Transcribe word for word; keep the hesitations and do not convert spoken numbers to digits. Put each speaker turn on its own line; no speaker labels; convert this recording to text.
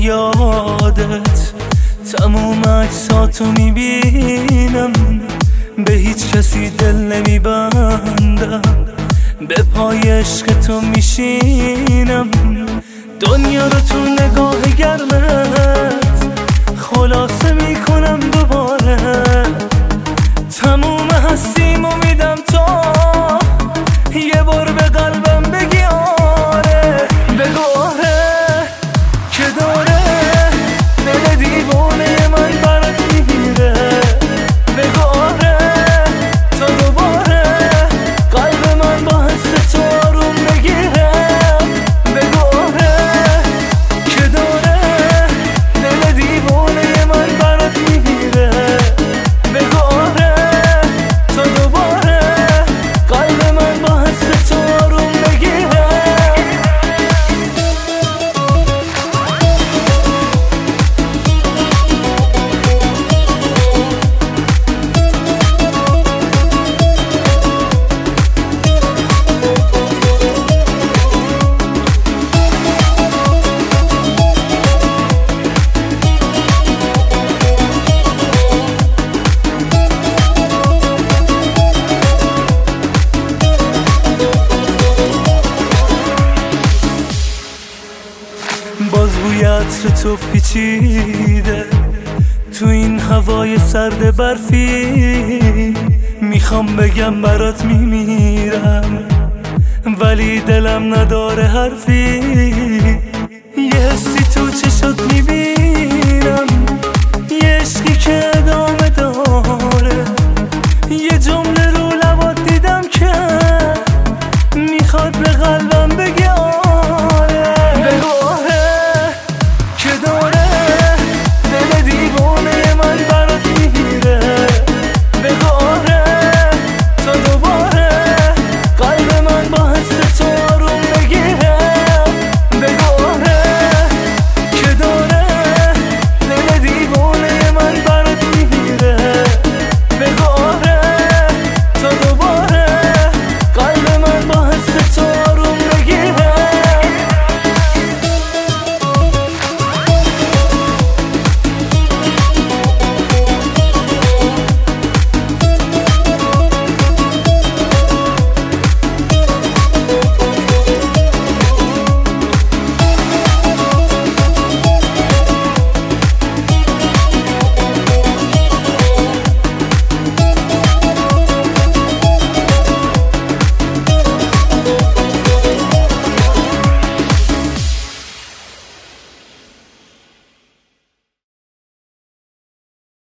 یادت، تموم عکساتو میبینم، به هیچ کسی دل نمیبندم، به پای عشق تو میشینم، دنیا رو تو نگاه گرمت خلاصه میکنم دوباره، تموم هستیمو میدم تا یه بار به قلبم بگی آره، بگو آره که داره دل دیوانه من برات میگیره، بگو آره تا دوباره قلب من با حس تو آروم بگیره، بگو آره که داره دل دیوانه من برات میگیره، بگو آره تا دوباره قلب من با حس تو آروم بگیره. باز بوی عطر تو پیچیده تو این هوای سرد برفی، میخوام بگم برات میمیرم ولی دلم نداره حرفی، یه حسی تو چشات میبینم، یه عشقی که ادامه